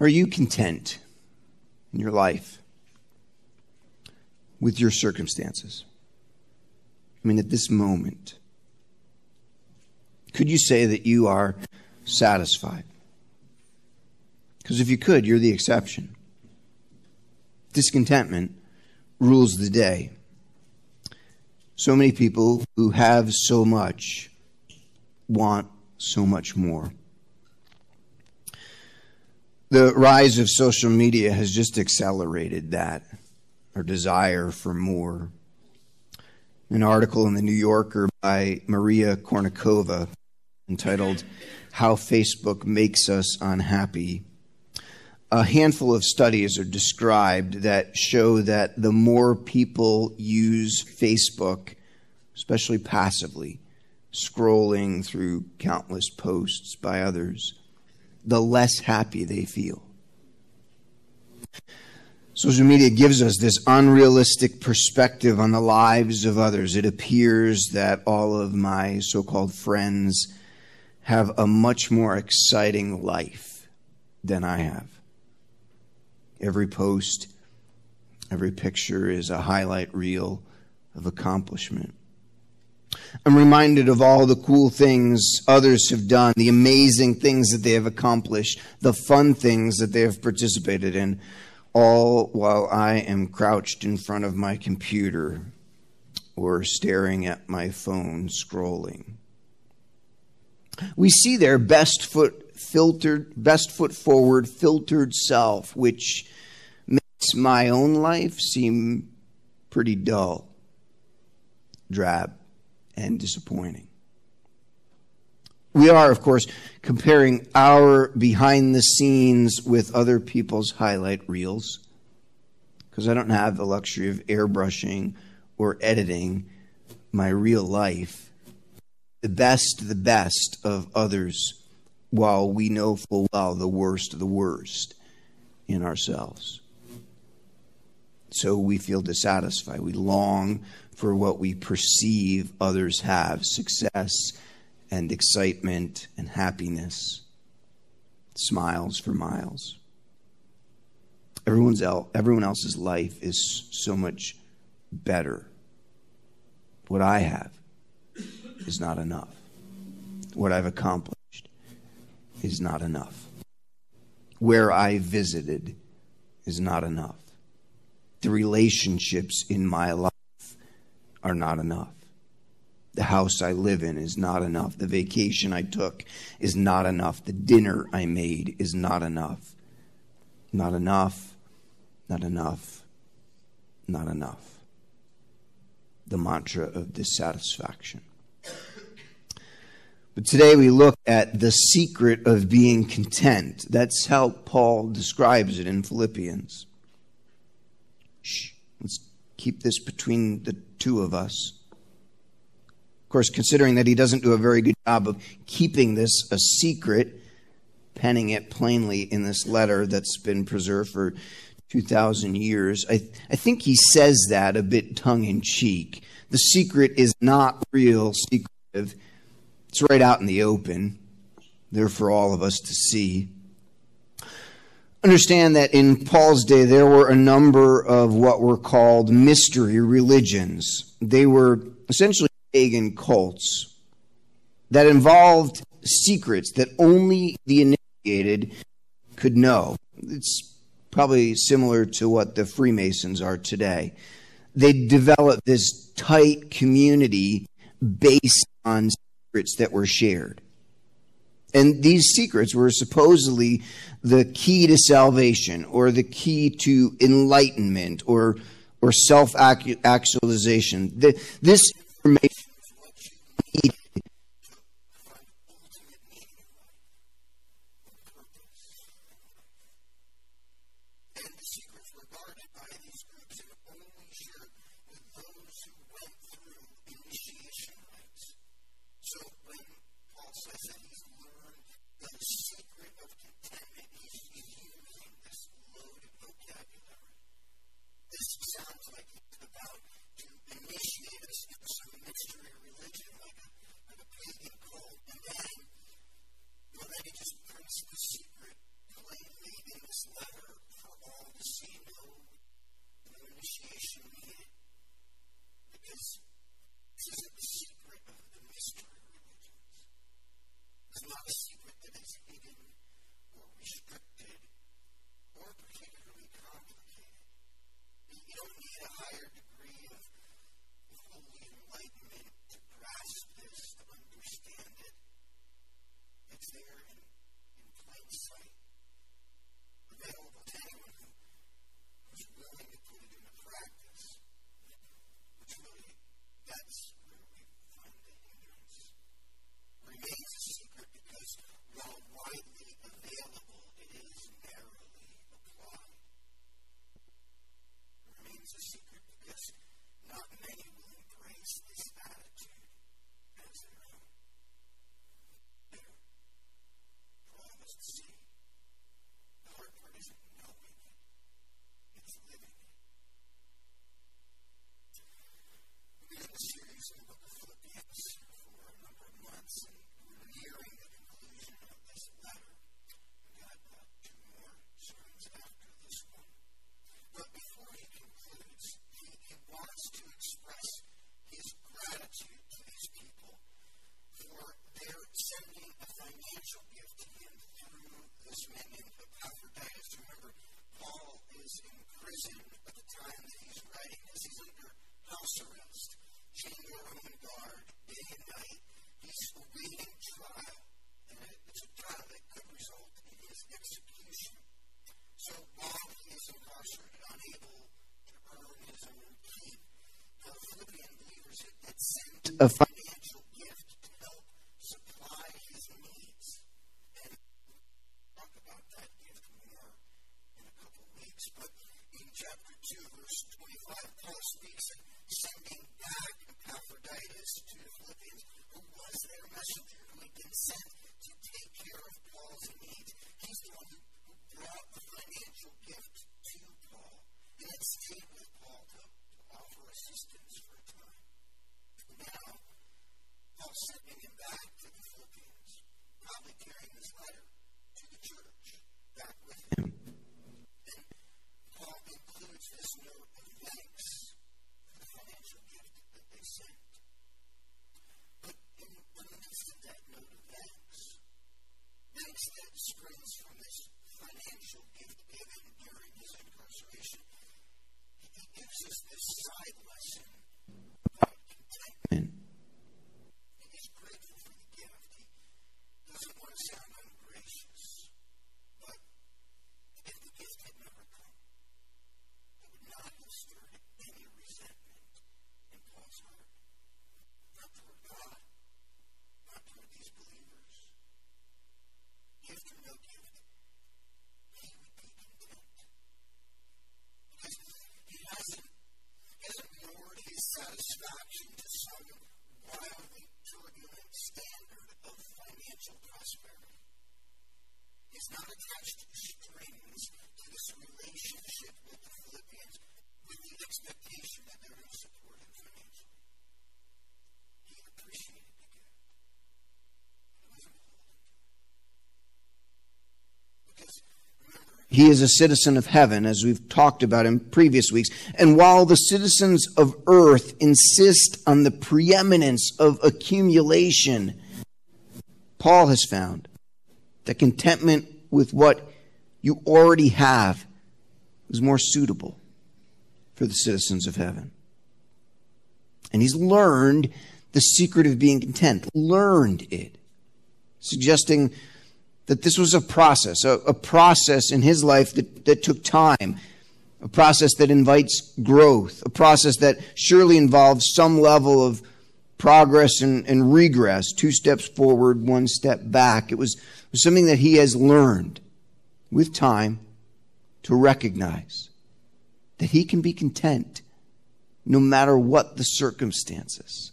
Are you content in your life with your circumstances? I mean, at this moment, could you say that you are satisfied? Because if you could, you're the exception. Discontentment rules the day. So many people who have so much want so much more. The rise of social media has just accelerated that, our desire for more. An article in the New Yorker by Maria Kornikova entitled, "How Facebook Makes Us Unhappy." A handful of studies are described that show that the more people use Facebook, especially passively, scrolling through countless posts by others, the less happy they feel. Social media gives us this unrealistic perspective on the lives of others. It appears that all of my so-called friends have a much more exciting life than I have. Every post, every picture is a highlight reel of accomplishment. I'm reminded of all the cool things others have done, the amazing things that they have accomplished, the fun things that they have participated in, all while I am crouched in front of my computer or staring at my phone scrolling. We see their best foot forward, filtered self, which makes my own life seem pretty dull, drab, and disappointing. We are, of course, comparing our behind the scenes with other people's highlight reels, because I don't have the luxury of airbrushing or editing my real life, the best of others, while we know full well the worst of the worst in ourselves. So we feel dissatisfied. We long for what we perceive others have, success and excitement and happiness, smiles for miles. Everyone else's life is so much better. What I have is not enough. What I've accomplished is not enough. Where I visited is not enough. The relationships in my life are not enough. The house I live in is not enough. The vacation I took is not enough. The dinner I made is not enough. Not enough, not enough, not enough. The mantra of dissatisfaction. But today we look at the secret of being content. That's how Paul describes it in Philippians. Let's keep this between the two of us. Of course, considering that he doesn't do a very good job of keeping this a secret, penning it plainly in this letter that's been preserved for 2,000 years, I think he says that a bit tongue-in-cheek. The secret is not real secretive. It's right out in the open, there for all of us to see. Understand that in Paul's day, there were a number of what were called mystery religions. They were essentially pagan cults that involved secrets that only the initiated could know. It's probably similar to what the Freemasons are today. They developed this tight community based on secrets that were shared. And these secrets were supposedly the key to salvation, or the key to enlightenment, or self-actualization. This information is what you need to find ultimate meaning in life, purpose. And the secrets were guarded by these groups and only shared with those who went through initiation rites. So when Paul says that he's learned the secret of contentment, he's using this loaded vocabulary. This sounds like he's about to initiate us into some mystery religion, like a pagan cult, and then he just brings the secret plainly in the is in prison at the time that he's writing this. He's under house arrest, chained to a Roman guard day and night. He's awaiting trial, and it's a trial that could result in his execution. So while he is incarcerated, unable to earn his own keep, the Philippian believers had sent a financial gift to help supply his needs. And we'll talk about that gift more in a couple of weeks. But in chapter 2, verse 25, Paul speaks of sending back Epaphroditus to the Philippians, who was their messenger, who had been sent to take care of Paul's needs. He's the one who brought the financial gift to Paul and had stayed with Paul to offer assistance for a time. Now, Paul's sending him back to the Philippians, probably carrying this letter to the church back with him. And Paul includes this note of thanks for the financial gift that they sent. But in the midst of that note of thanks that springs from this financial gift given during his incarceration, he gives us this side lesson about contentment. He's grateful for the gift. He doesn't want to sound ungracious, but if the gift had never come, it would not have stirred any resentment in Paul's heart. Not toward God, not toward these believers. Gift or no gift, he would be content. Because he hasn't moored his satisfaction to some wildly turbulent standard of financial prosperity. He's not attached strings to this relationship with the Philippians with the expectation that they're going to support him financially. He appreciated the gift. He wasn't beholden to it. Because, remember, He is a citizen of heaven, as we've talked about in previous weeks. And while the citizens of earth insist on the preeminence of accumulation, Paul has found that contentment with what you already have is more suitable for the citizens of heaven. And he's learned the secret of being content, learned it, suggesting that this was a process in his life that took time, a process that invites growth, a process that surely involves some level of progress and regress, 2 steps forward, 1 step back. It was something that he has learned with time to recognize that he can be content no matter what the circumstances.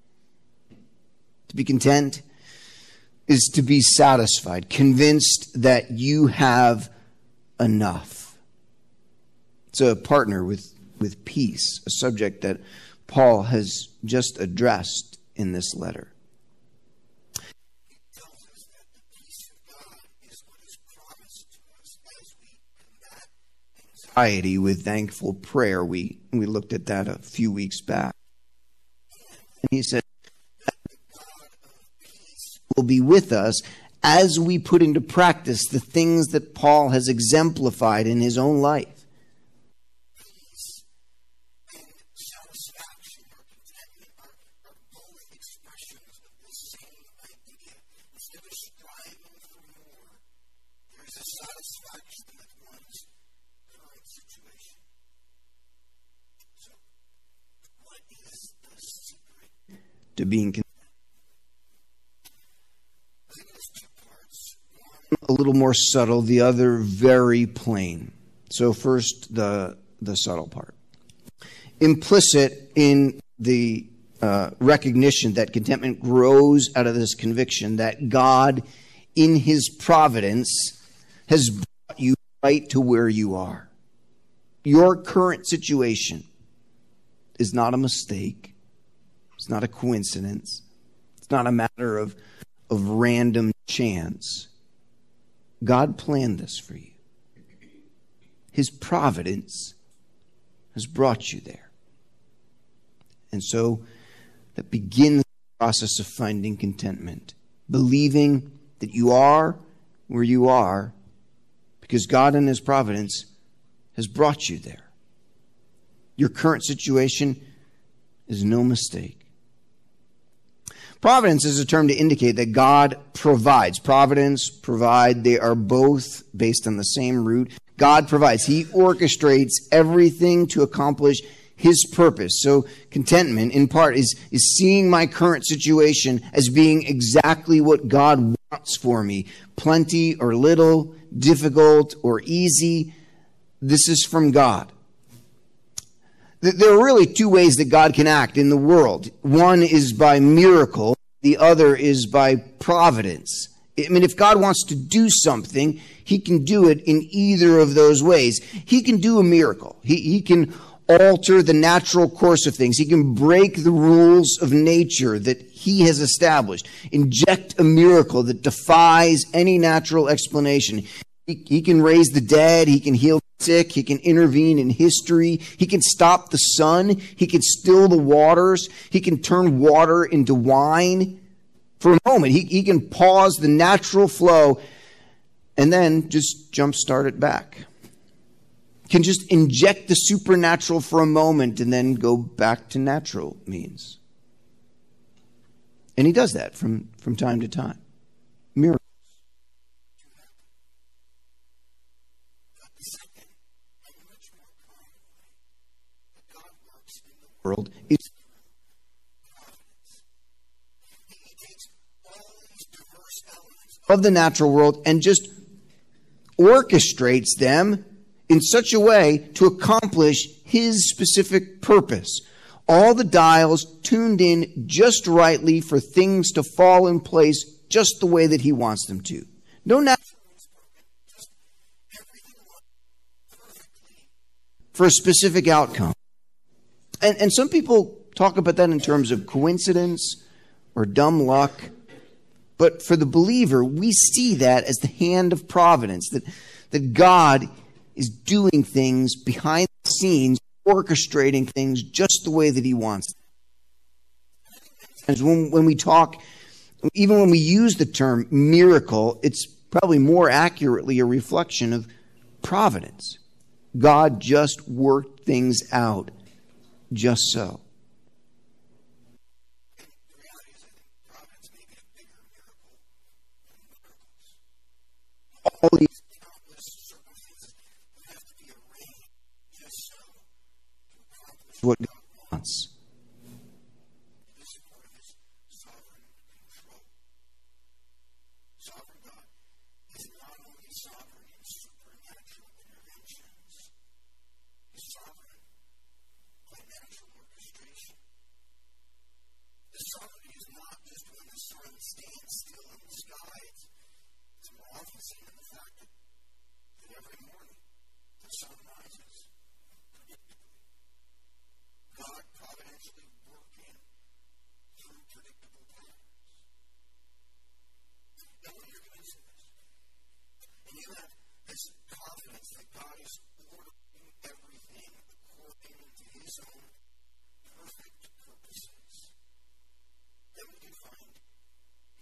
To be content is to be satisfied, convinced that you have enough. It's a partner with peace, a subject that Paul has just addressed in this letter. he tells us that the peace of God is what is promised to us as we combat Anxiety with thankful prayer. We looked at that a few weeks back. And he said, the God of peace. will be with us as we put into practice the things that Paul has exemplified in his own life. Peace and satisfaction or contentment are both expressions of the same idea. Instead of striving for more, there's a satisfaction with one's current situation. So, what is the secret? To being content. I think there's 2 parts. A little more subtle, the other very plain. So first, the subtle part. Implicit in the recognition that contentment grows out of this conviction that God, in his providence, has brought you right to where you are. Your current situation is not a mistake. It's not a coincidence. It's not a matter of random chance. God planned this for you. His providence has brought you there. And so that begins the process of finding contentment, believing that you are where you are because God in his providence has brought you there. Your current situation is no mistake. Providence is a term to indicate that God provides. Providence, provide, they are both based on the same root. God provides. He orchestrates everything to accomplish His purpose. So contentment, in part, is seeing my current situation as being exactly what God wants for me. Plenty or little, difficult or easy. This is from God. There are really two ways that God can act in the world. One is by miracle. The other is by providence. I mean, if God wants to do something, He can do it in either of those ways. He can do a miracle. He can alter the natural course of things. He can break the rules of nature that He has established. Inject a miracle that defies any natural explanation. He can raise the dead. He can heal the sick. He can intervene in history. He can stop the sun. He can still the waters. He can turn water into wine for a moment. He can pause the natural flow and then just jumpstart it back. Can just inject the supernatural for a moment and then go back to natural means. And He does that from time to time. Miracles. World is of the natural world and just orchestrates them in such a way to accomplish His specific purpose. All the dials tuned in just rightly for things to fall in place just the way that He wants them to. No natural for a specific outcome. And some people talk about that in terms of coincidence or dumb luck. But for the believer, we see that as the hand of providence, that God is doing things behind the scenes, orchestrating things just the way that He wants. And when we talk, even when we use the term miracle, it's probably more accurately a reflection of providence. God just worked things out just so. All these what God wants. Sovereign God is not only sovereign in supernatural interventions, He's sovereign by natural orchestration. The sovereignty is not just when the sun stands still in the sky. It's more often seen in the fact that every morning the sun rises predictably. God providentially working through predictable patterns. Now, when you're going to do this, and you have this confidence that God is ordering